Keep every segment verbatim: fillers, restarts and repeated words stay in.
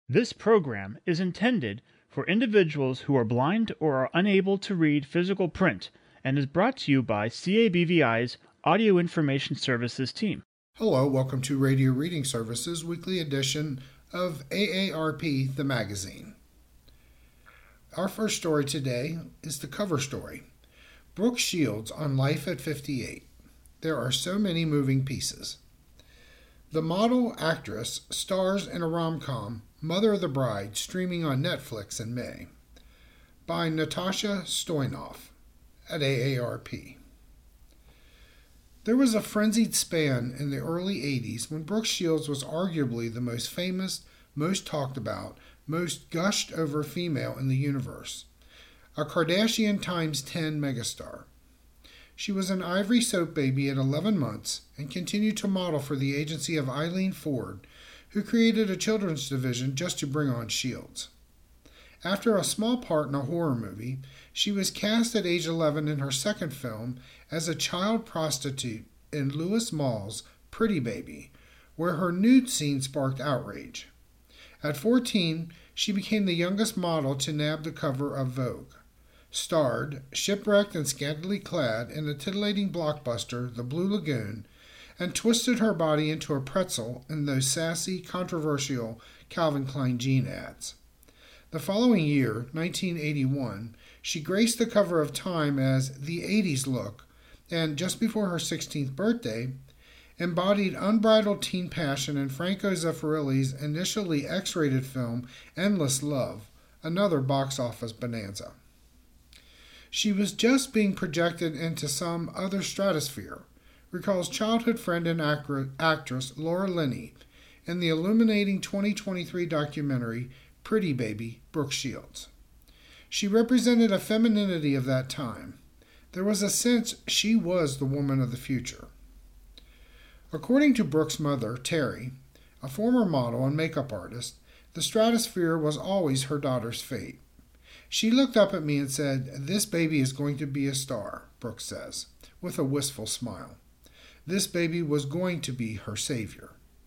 This program is intended for individuals who are blind or are unable to read physical print and is brought to you by C A B V I's Audio Information Services team. Hello, welcome to Radio Reading Services weekly edition of A A R P, the magazine. Our first story today is the cover story, Brooke Shields on Life at fifty-eight. There are so many moving pieces. The model actress stars in a rom-com, Mother of the Bride, streaming on Netflix in May, by Natasha Stoynoff at A A R P. There was a frenzied span in the early eighties when Brooke Shields was arguably the most famous, most talked about, most gushed over female in the universe, a Kardashian times ten megastar. She was an ivory soap baby at eleven months and continued to model for the agency of Eileen Ford, who created a children's division just to bring on Shields. After a small part in a horror movie, she was cast at age eleven in her second film as a child prostitute in Louis Malle's Pretty Baby, where her nude scene sparked outrage. At fourteen, she became the youngest model to nab the cover of Vogue, starred, shipwrecked and scantily clad, in the titillating blockbuster The Blue Lagoon, and twisted her body into a pretzel in those sassy, controversial Calvin Klein jean ads. The following year, nineteen eighty-one, she graced the cover of Time as the eighties look, and just before her sixteenth birthday, embodied unbridled teen passion in Franco Zeffirelli's initially X-rated film Endless Love, another box office bonanza. She was just being projected into some other stratosphere, recalls childhood friend and actress Laura Linney in the illuminating twenty twenty-three documentary Pretty Baby, Brooke Shields. She represented a femininity of that time. There was a sense she was the woman of the future. According to Brooke's mother, Terry, a former model and makeup artist, the stratosphere was always her daughter's fate. She looked up at me and said, "This baby is going to be a star," Brooke says, with a wistful smile. This baby was going to be her savior.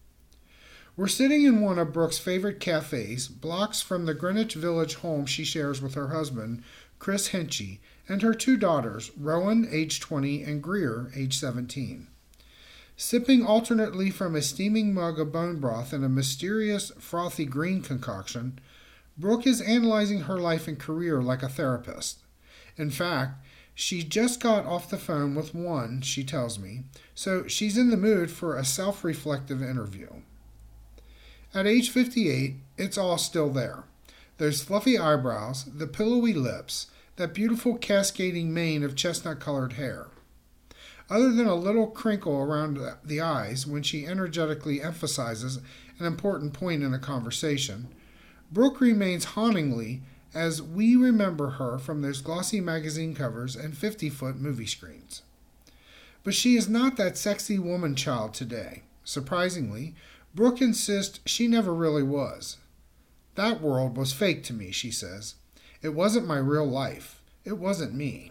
We're sitting in one of Brooke's favorite cafes, blocks from the Greenwich Village home she shares with her husband, Chris Henchy, and her two daughters, Rowan, age twenty, and Greer, age seventeen. Sipping alternately from a steaming mug of bone broth and a mysterious, frothy green concoction, Brooke is analyzing her life and career like a therapist. In fact, she just got off the phone with one, she tells me, so she's in the mood for a self-reflective interview. At age fifty-eight, it's all still there. Those fluffy eyebrows, the pillowy lips, that beautiful cascading mane of chestnut-colored hair. Other than a little crinkle around the eyes when she energetically emphasizes an important point in a conversation, Brooke remains hauntingly as we remember her from those glossy magazine covers and fifty-foot movie screens. But she is not that sexy woman child today. Surprisingly, Brooke insists she never really was. That world was fake to me, she says. It wasn't my real life. It wasn't me.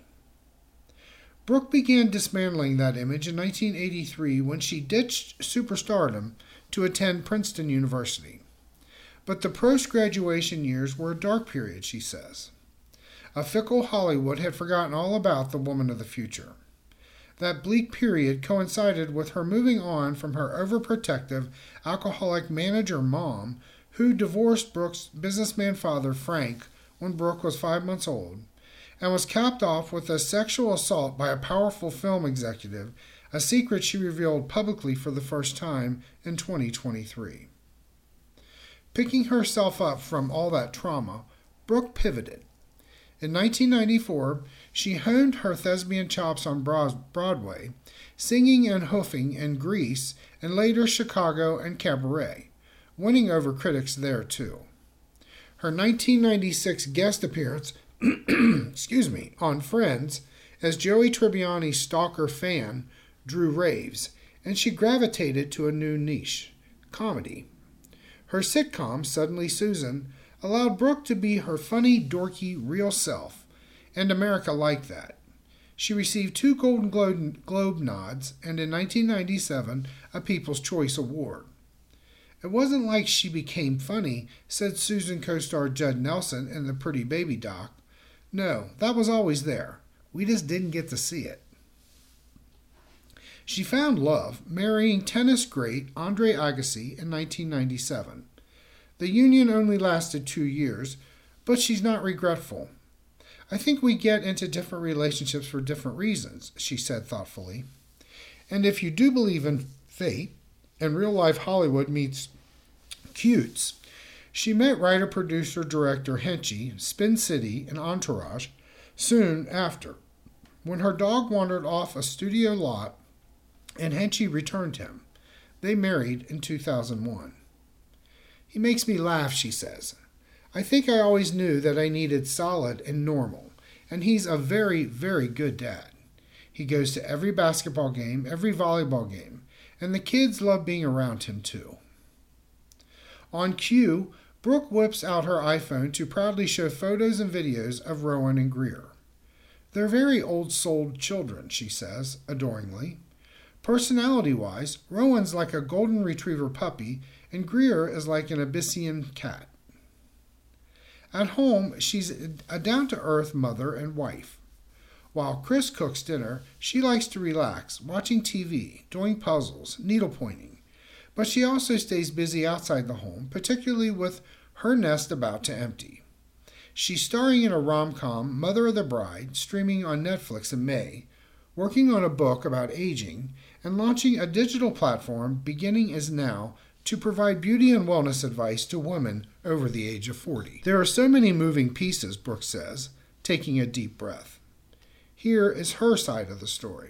Brooke began dismantling that image in nineteen eighty-three when she ditched superstardom to attend Princeton University. But the post-graduation years were a dark period, she says. A fickle Hollywood had forgotten all about the woman of the future. That bleak period coincided with her moving on from her overprotective, alcoholic manager mom, who divorced Brooke's businessman father, Frank, when Brooke was five months old, and was capped off with a sexual assault by a powerful film executive, a secret she revealed publicly for the first time in twenty twenty-three. Picking herself up from all that trauma, Brooke pivoted. In nineteen ninety-four, she honed her thespian chops on Broadway, singing and hoofing in Grease and later Chicago and Cabaret, winning over critics there too. Her nineteen ninety-six guest appearance excuse me, on Friends as Joey Tribbiani's stalker fan drew raves, and she gravitated to a new niche, comedy. Her sitcom, Suddenly Susan, allowed Brooke to be her funny, dorky, real self, and America liked that. She received two Golden Globe, Globe nods and in nineteen ninety-seven a People's Choice Award. It wasn't like she became funny, said Susan co-star Judd Nelson in the Pretty Baby doc. No, that was always there. We just didn't get to see it. She found love, marrying tennis great Andre Agassi in nineteen ninety-seven. The union only lasted two years, but she's not regretful. I think we get into different relationships for different reasons, she said thoughtfully. And if you do believe in fate, and real-life Hollywood meets cutes, she met writer-producer-director Henchy, Spin City, and Entourage soon after, when her dog wandered off a studio lot and Henchy returned him. They married in two thousand one. He makes me laugh, she says. I think I always knew that I needed solid and normal, and he's a very, very good dad. He goes to every basketball game, every volleyball game, and the kids love being around him too. On cue, Brooke whips out her iPhone to proudly show photos and videos of Rowan and Greer. They're very old-souled children, she says, adoringly. Personality-wise, Rowan's like a golden retriever puppy, and Greer is like an Abyssinian cat. At home, she's a down-to-earth mother and wife. While Chris cooks dinner, she likes to relax, watching T V, doing puzzles, needlepointing. But she also stays busy outside the home, particularly with her nest about to empty. She's starring in a rom-com, Mother of the Bride, streaming on Netflix in May, working on a book about aging, and launching a digital platform, Beginning Is Now, to provide beauty and wellness advice to women over the age of forty. There are so many moving pieces, Brooke says, taking a deep breath. Here is her side of the story.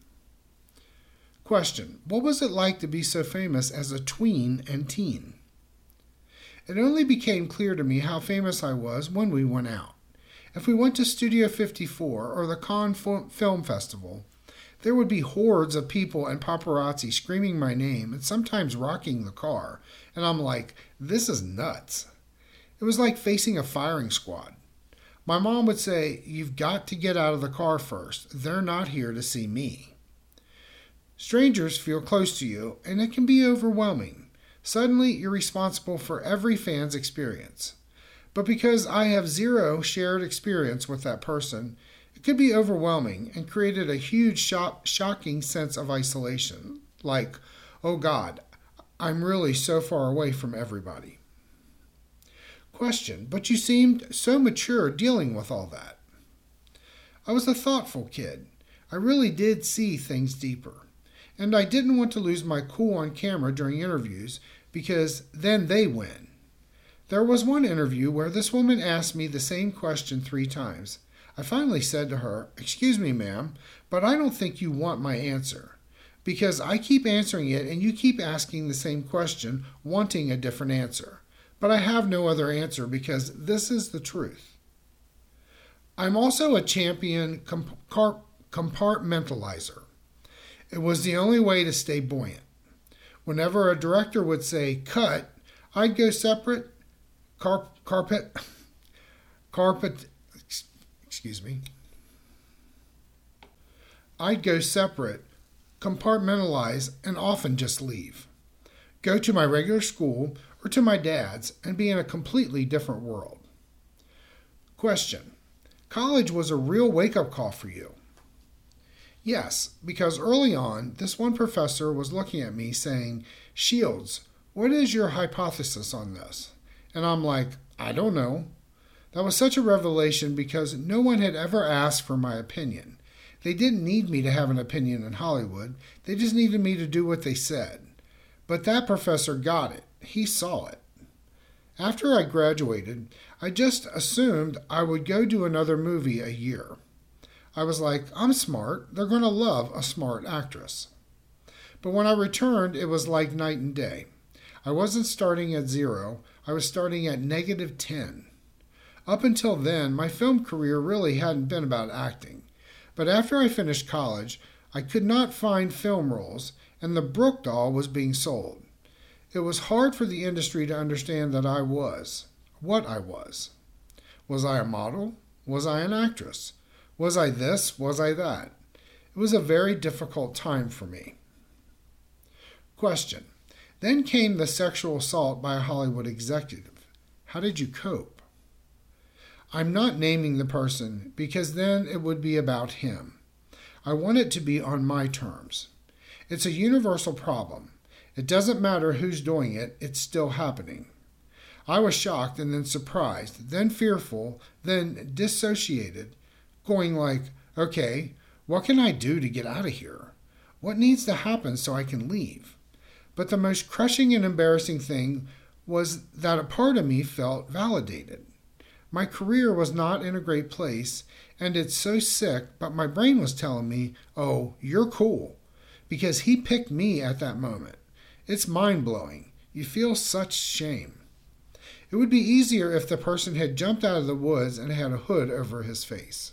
Question: what was it like to be so famous as a tween and teen? It only became clear to me how famous I was when we went out. If we went to Studio fifty-four or the Cannes Film Festival, there would be hordes of people and paparazzi screaming my name and sometimes rocking the car, and I'm like, this is nuts. It was like facing a firing squad. My mom would say, you've got to get out of the car first. They're not here to see me. Strangers feel close to you, and it can be overwhelming. Suddenly, you're responsible for every fan's experience. But because I have zero shared experience with that person, it could be overwhelming and created a huge shock, shocking sense of isolation. Like, oh God, I'm really so far away from everybody. Question: but you seemed so mature dealing with all that. I was a thoughtful kid. I really did see things deeper. And I didn't want to lose my cool on camera during interviews because then they win. There was one interview where this woman asked me the same question three times. I finally said to her, excuse me, ma'am, but I don't think you want my answer. Because I keep answering it and you keep asking the same question, wanting a different answer. But I have no other answer because this is the truth. I'm also a champion comp- compartmentalizer. It was the only way to stay buoyant. Whenever a director would say, cut, I'd go separate, carp, carpet, carpet, excuse me. I'd go separate, compartmentalize, and often just leave. Go to my regular school or to my dad's and be in a completely different world. Question: college was a real wake-up call for you. Yes, because early on, this one professor was looking at me saying, Shields, what is your hypothesis on this? And I'm like, I don't know. That was such a revelation because no one had ever asked for my opinion. They didn't need me to have an opinion in Hollywood. They just needed me to do what they said. But that professor got it. He saw it. After I graduated, I just assumed I would go do another movie a year. I was like, I'm smart. They're going to love a smart actress. But when I returned, it was like night and day. I wasn't starting at zero. I was starting at negative ten. Up until then, my film career really hadn't been about acting. But after I finished college, I could not find film roles, and the Brooke doll was being sold. It was hard for the industry to understand that I was, what I was. Was I a model? Was I an actress? Was I this? Was I that? It was a very difficult time for me. Question: Then came the sexual assault by a Hollywood executive. How did you cope? I'm not naming the person because then it would be about him. I want it to be on my terms. It's a universal problem. It doesn't matter who's doing it, it's still happening. I was shocked and then surprised, then fearful, then dissociated, going like, okay, what can I do to get out of here? What needs to happen so I can leave? But the most crushing and embarrassing thing was that a part of me felt validated. My career was not in a great place, and it's so sick, but my brain was telling me, oh, you're cool, because he picked me at that moment. It's mind-blowing. You feel such shame. It would be easier if the person had jumped out of the woods and had a hood over his face.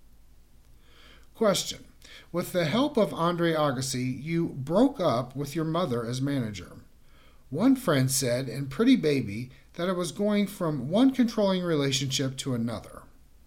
Question. With the help of Andre Agassi, you broke up with your mother as manager. One friend said in Pretty Baby that it was going from one controlling relationship to another.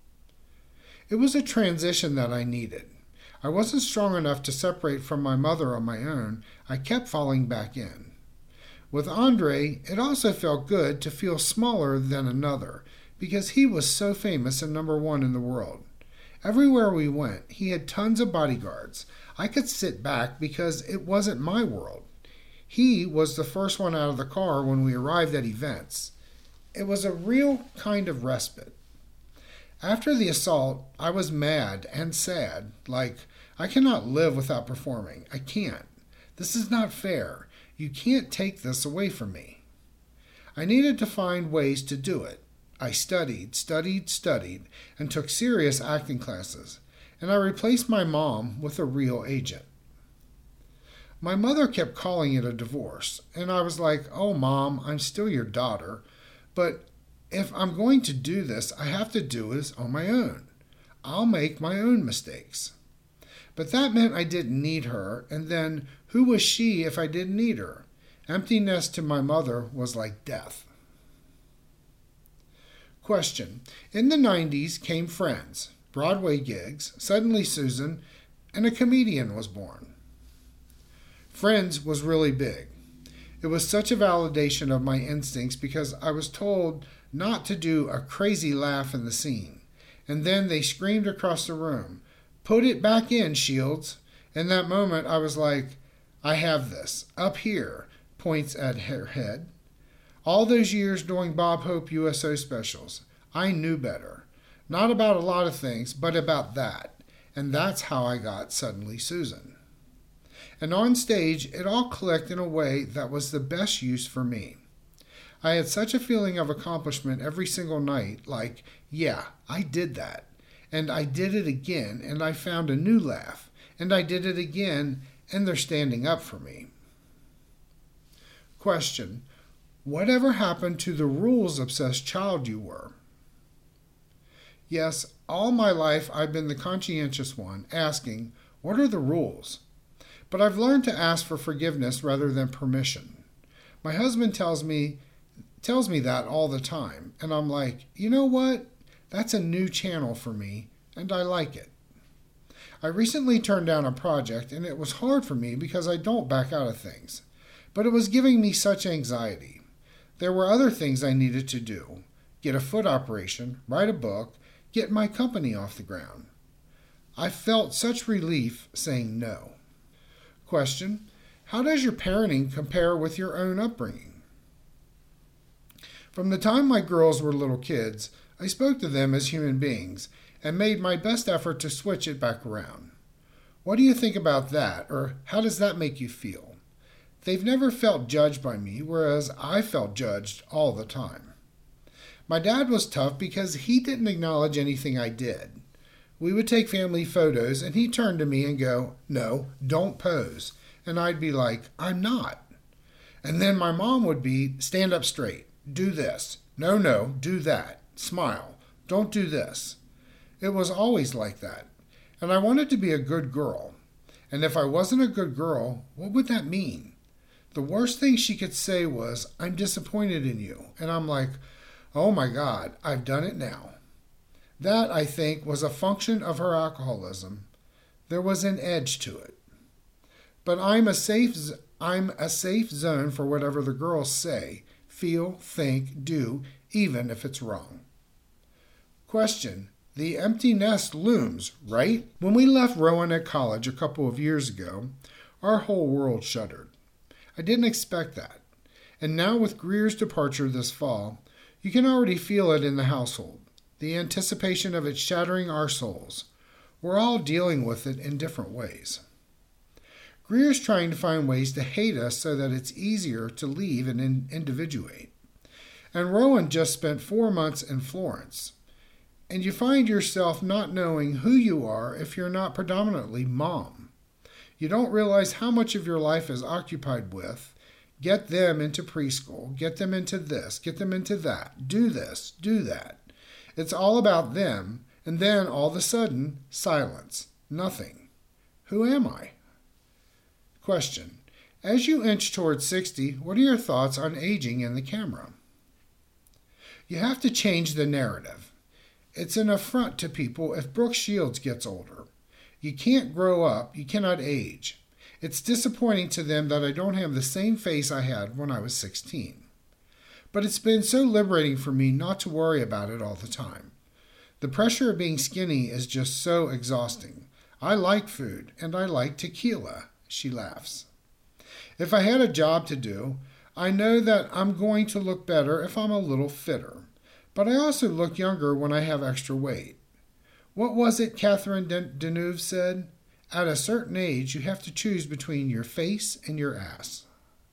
It was a transition that I needed. I wasn't strong enough to separate from my mother on my own. I kept falling back in. With Andre, it also felt good to feel smaller than another because he was so famous and number one in the world. Everywhere we went, he had tons of bodyguards. I could sit back because it wasn't my world. He was the first one out of the car when we arrived at events. It was a real kind of respite. After the assault, I was mad and sad, like, I cannot live without performing. I can't. This is not fair. You can't take this away from me. I needed to find ways to do it. I studied, studied, studied, and took serious acting classes, and I replaced my mom with a real agent. My mother kept calling it a divorce, and I was like, oh, Mom, I'm still your daughter, but if I'm going to do this, I have to do this on my own. I'll make my own mistakes. But that meant I didn't need her, and then who was she if I didn't need her? Emptiness to my mother was like death. Question. In the nineties came Friends, Broadway gigs, Suddenly Susan, and a comedian was born. Friends was really big. It was such a validation of my instincts because I was told not to do a crazy laugh in the scene. And then they screamed across the room, put it back in, Shields. In that moment, I was like, I have this. Up here, points at her head. All those years doing Bob Hope U S O specials, I knew better. Not about a lot of things, but about that. And that's how I got Suddenly Susan. And on stage, it all clicked in a way that was the best use for me. I had such a feeling of accomplishment every single night, like, yeah, I did that. And I did it again, and I found a new laugh. And I did it again, and they're standing up for me. Question. Whatever happened to the rules-obsessed child you were? Yes, all my life I've been the conscientious one, asking, what are the rules? But I've learned to ask for forgiveness rather than permission. My husband tells me tells me that all the time, and I'm like, you know what? That's a new channel for me, and I like it. I recently turned down a project, and it was hard for me because I don't back out of things. But it was giving me such anxiety. There were other things I needed to do. Get a foot operation, write a book, get my company off the ground. I felt such relief saying no. Question. How does your parenting compare with your own upbringing? From the time my girls were little kids, I spoke to them as human beings and made my best effort to switch it back around. What do you think about that, or how does that make you feel? They've never felt judged by me, whereas I felt judged all the time. My dad was tough because he didn't acknowledge anything I did. We would take family photos, and he'd turn to me and go, no, don't pose. And I'd be like, I'm not. And then my mom would be, stand up straight, do this. No, no, do that. Smile. Don't do this. It was always like that. And I wanted to be a good girl. And if I wasn't a good girl, what would that mean? The worst thing she could say was, I'm disappointed in you. And I'm like, oh my God, I've done it now. That, I think, was a function of her alcoholism. There was an edge to it. But I'm a safe, I'm a safe zone for whatever the girls say, feel, think, do, even if it's wrong. Question. The empty nest looms, right? When we left Rowan at college a couple of years ago, our whole world shuddered. I didn't expect that. And now with Greer's departure this fall, you can already feel it in the household, the anticipation of it shattering our souls. We're all dealing with it in different ways. Greer's trying to find ways to hate us so that it's easier to leave and in- individuate. And Rowan just spent four months in Florence. And you find yourself not knowing who you are if you're not predominantly mom. You don't realize how much of your life is occupied with, get them into preschool, get them into this, get them into that, do this, do that. It's all about them, and then all of a sudden, silence, nothing. Who am I? Question. As you inch towards sixty, what are your thoughts on aging in the camera? You have to change the narrative. It's an affront to people if Brooke Shields gets older. You can't grow up, you cannot age. It's disappointing to them that I don't have the same face I had when I was sixteen. But it's been so liberating for me not to worry about it all the time. The pressure of being skinny is just so exhausting. I like food, and I like tequila, she laughs. If I had a job to do, I know that I'm going to look better if I'm a little fitter. But I also look younger when I have extra weight. What was it Catherine Deneuve said? At a certain age, you have to choose between your face and your ass.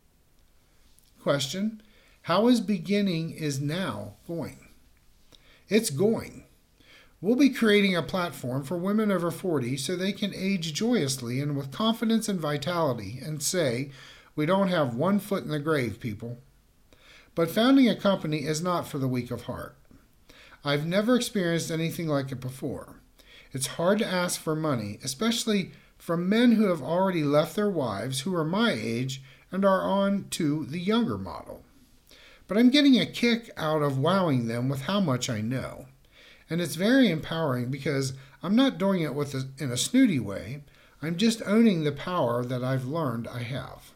Question. How is beginning is now going? It's going. We'll be creating a platform for women over forty so they can age joyously and with confidence and vitality and say, we don't have one foot in the grave, people. But founding a company is not for the weak of heart. I've never experienced anything like it before. It's hard to ask for money, especially from men who have already left their wives who are my age and are on to the younger model. But I'm getting a kick out of wowing them with how much I know. And it's very empowering because I'm not doing it with a, in a snooty way. I'm just owning the power that I've learned I have.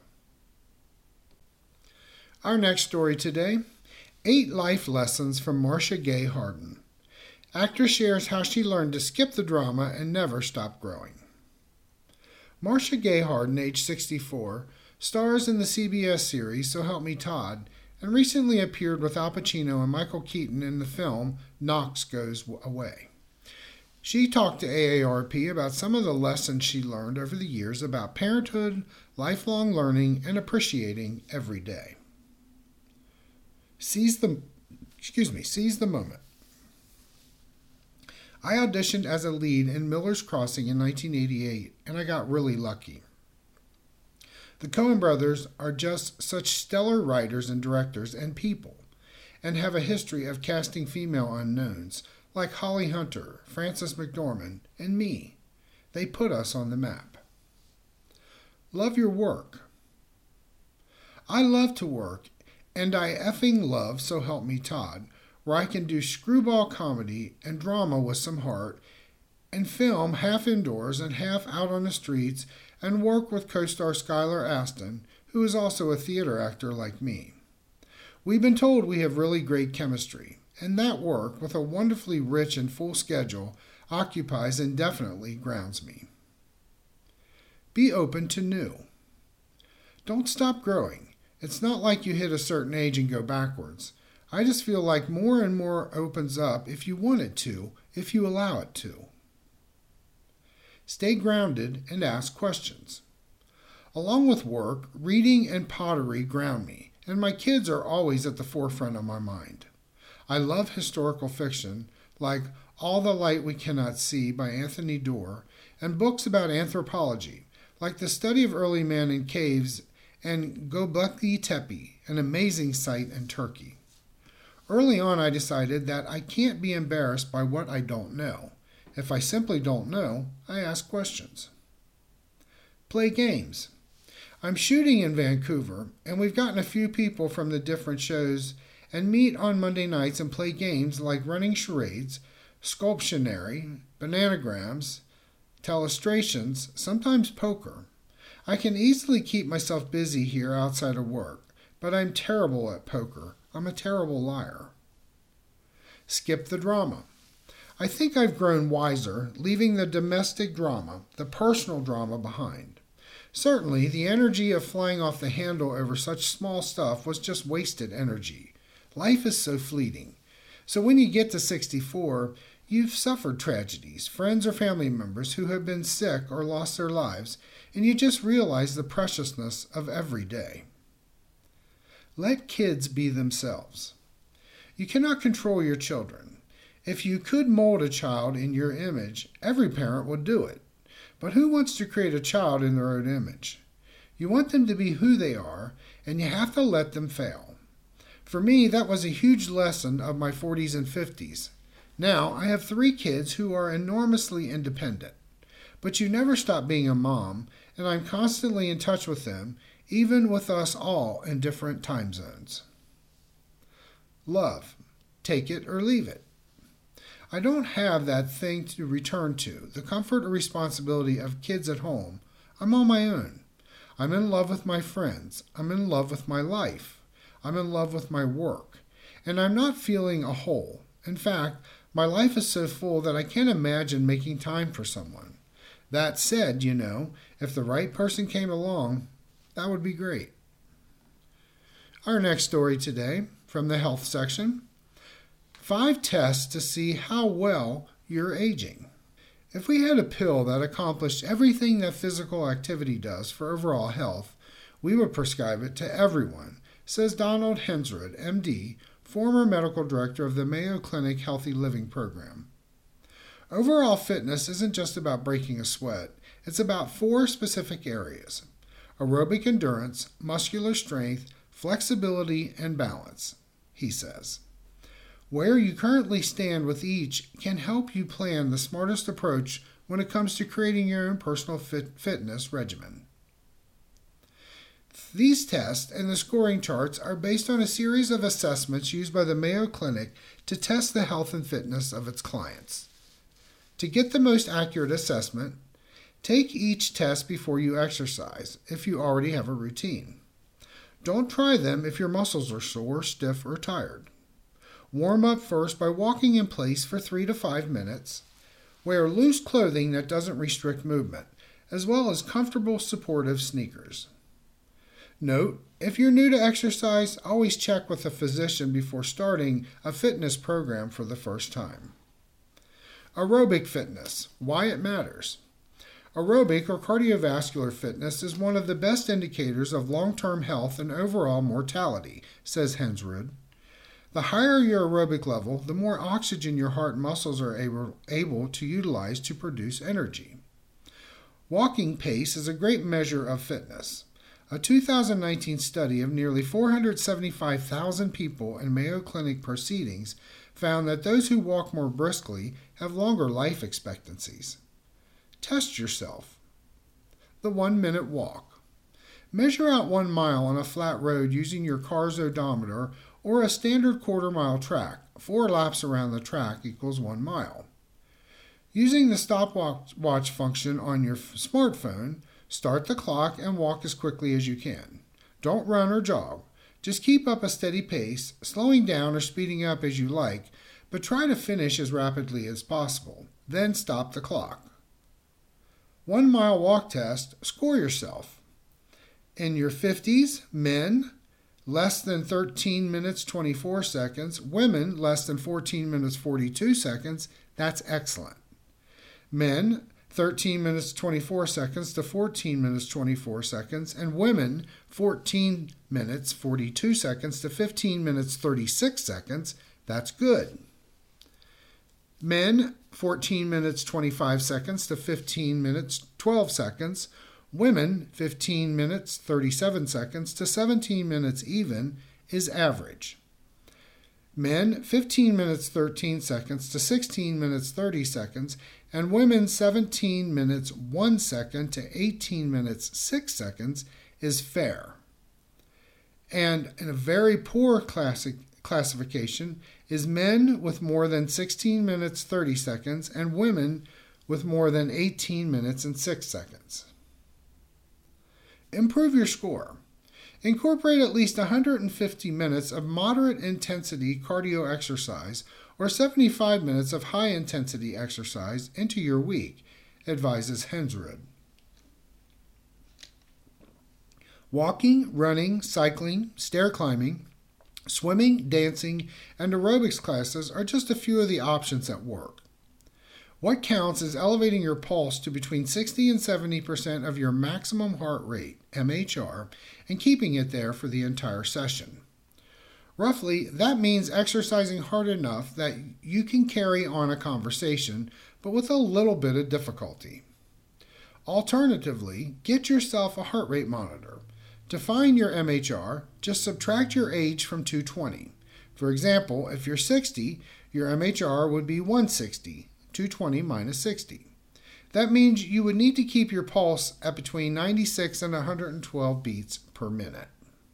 Our next story today, Eight Life Lessons from Marcia Gay Harden. Actress shares how she learned to skip the drama and never stop growing. Marcia Gay Harden, age sixty-four, stars in the C B S series So Help Me Todd, and recently appeared with Al Pacino and Michael Keaton in the film Knox Goes Away. She talked to A A R P about some of the lessons she learned over the years about parenthood, lifelong learning, and appreciating every day. Seize the, excuse me, seize the moment. I auditioned as a lead in Miller's Crossing in nineteen eighty-eight, and I got really lucky. The Coen brothers are just such stellar writers and directors and people, and have a history of casting female unknowns, like Holly Hunter, Frances McDormand, and me. They put us on the map. Love your work. I love to work, and I effing love So Help Me Todd, where I can do screwball comedy and drama with some heart, and film half indoors and half out on the streets, and work with co-star Skylar Astin, who is also a theater actor like me. We've been told we have really great chemistry, and that work, with a wonderfully rich and full schedule, occupies and definitely grounds me. Be open to new. Don't stop growing. It's not like you hit a certain age and go backwards. I just feel like more and more opens up if you want it to, if you allow it to. Stay grounded and ask questions. Along with work, reading and pottery ground me, and my kids are always at the forefront of my mind. I love historical fiction, like All the Light We Cannot See by Anthony Doerr, and books about anthropology, like The Study of Early Man in Caves and Göbekli Tepe, an amazing site in Turkey. Early on, I decided that I can't be embarrassed by what I don't know. If I simply don't know, I ask questions. Play games. I'm shooting in Vancouver, and we've gotten a few people from the different shows and meet on Monday nights and play games like running charades, Sculptionary, bananagrams, telestrations, sometimes poker. I can easily keep myself busy here outside of work, but I'm terrible at poker. I'm a terrible liar. Skip the drama. I think I've grown wiser, leaving the domestic drama, the personal drama behind. Certainly, the energy of flying off the handle over such small stuff was just wasted energy. Life is so fleeting. So when you get to sixty-four, you've suffered tragedies, friends or family members who have been sick or lost their lives, and you just realize the preciousness of every day. Let kids be themselves. You cannot control your children. If you could mold a child in your image, every parent would do it. But who wants to create a child in their own image? You want them to be who they are, and you have to let them fail. For me, that was a huge lesson of my forties and fifties. Now, I have three kids who are enormously independent. But you never stop being a mom, and I'm constantly in touch with them, even with us all in different time zones. Love. Take it or leave it. I don't have that thing to return to, the comfort or responsibility of kids at home. I'm on my own. I'm in love with my friends. I'm in love with my life. I'm in love with my work. And I'm not feeling a hole. In fact, my life is so full that I can't imagine making time for someone. That said, you know, if the right person came along, that would be great. Our next story today, from the health section. Five tests to see how well you're aging. If we had a pill that accomplished everything that physical activity does for overall health, we would prescribe it to everyone, says Donald Hensrud, M D, former medical director of the Mayo Clinic Healthy Living Program. Overall fitness isn't just about breaking a sweat. It's about four specific areas: aerobic endurance, muscular strength, flexibility, and balance, he says. Where you currently stand with each can help you plan the smartest approach when it comes to creating your own personal fit- fitness regimen. These tests and the scoring charts are based on a series of assessments used by the Mayo Clinic to test the health and fitness of its clients. To get the most accurate assessment, take each test before you exercise if you already have a routine. Don't try them if your muscles are sore, stiff, or tired. Warm up first by walking in place for three to five minutes. Wear loose clothing that doesn't restrict movement, as well as comfortable, supportive sneakers. Note, if you're new to exercise, always check with a physician before starting a fitness program for the first time. Aerobic fitness, why it matters. Aerobic or cardiovascular fitness is one of the best indicators of long-term health and overall mortality, says Hensrud. The higher your aerobic level, the more oxygen your heart and muscles are able, able to utilize to produce energy. Walking pace is a great measure of fitness. A two thousand nineteen study of nearly four hundred seventy-five thousand people in Mayo Clinic proceedings found that those who walk more briskly have longer life expectancies. Test yourself. The one-minute walk. Measure out one mile on a flat road using your car's odometer or a standard quarter-mile track. Four laps around the track equals one mile. Using the stopwatch function on your smartphone, start the clock and walk as quickly as you can. Don't run or jog. Just keep up a steady pace, slowing down or speeding up as you like, but try to finish as rapidly as possible. Then stop the clock. One mile walk test, score yourself. In your fifties, men, less than thirteen minutes twenty-four seconds. Women, less than fourteen minutes forty-two seconds. That's excellent. Men, thirteen minutes twenty-four seconds to fourteen minutes twenty-four seconds. And women, fourteen minutes forty-two seconds to fifteen minutes thirty-six seconds. That's good. Men, fourteen minutes twenty-five seconds to fifteen minutes twelve seconds. Women, fifteen minutes thirty-seven seconds to seventeen minutes even is average. Men, fifteen minutes thirteen seconds to sixteen minutes thirty seconds, and women, seventeen minutes one second to eighteen minutes six seconds is fair. And in a very poor classic classification is men with more than sixteen minutes thirty seconds and women with more than eighteen minutes and six seconds. Improve your score. Incorporate at least one hundred fifty minutes of moderate intensity cardio exercise or seventy-five minutes of high intensity exercise into your week, advises Hensrud. Walking, running, cycling, stair climbing, swimming, dancing, and aerobics classes are just a few of the options at work. What counts is elevating your pulse to between sixty and seventy percent of your maximum heart rate, M H R, and keeping it there for the entire session. Roughly, that means exercising hard enough that you can carry on a conversation, but with a little bit of difficulty. Alternatively, get yourself a heart rate monitor. To find your M H R, just subtract your age from two hundred twenty. For example, if you're sixty, your M H R would be one hundred sixty, two hundred twenty minus sixty. That means you would need to keep your pulse at between ninety-six and one hundred twelve beats per minute.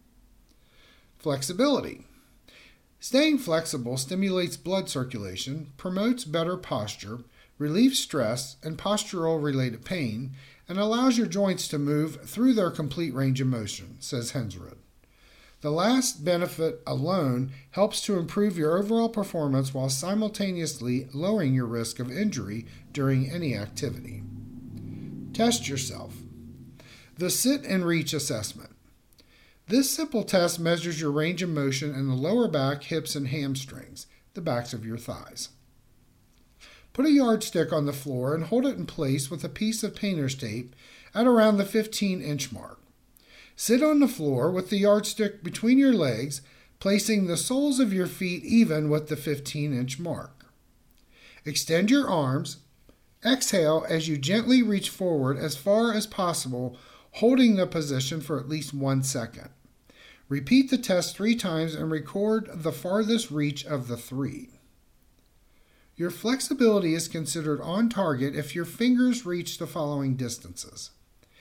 Flexibility. Staying flexible stimulates blood circulation, promotes better posture, relieves stress and postural-related pain, and allows your joints to move through their complete range of motion, says Hensrud. The last benefit alone helps to improve your overall performance while simultaneously lowering your risk of injury during any activity. Test yourself. The Sit and Reach Assessment. This simple test measures your range of motion in the lower back, hips, and hamstrings, the backs of your thighs. Put a yardstick on the floor and hold it in place with a piece of painter's tape at around the fifteen inch mark. Sit on the floor with the yardstick between your legs, placing the soles of your feet even with the fifteen inch mark. Extend your arms. Exhale as you gently reach forward as far as possible, holding the position for at least one second. Repeat the test three times and record the farthest reach of the three. Your flexibility is considered on target if your fingers reach the following distances.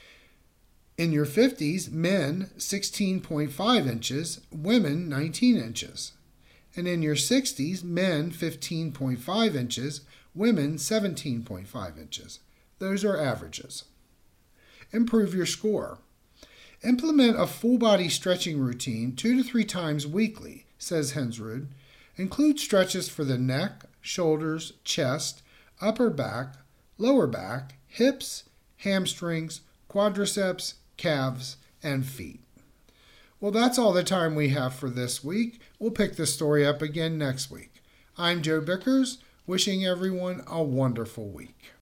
In your fifties, men sixteen point five inches, women nineteen inches. And in your sixties, men fifteen point five inches, women seventeen point five inches. Those are averages. Improve your score. Implement a full body stretching routine two to three times weekly, says Hensrud. Include stretches for the neck, shoulders, chest, upper back, lower back, hips, hamstrings, quadriceps, calves, and feet. Well, that's all the time we have for this week. We'll pick this story up again next week. I'm Joe Bickers, wishing everyone a wonderful week.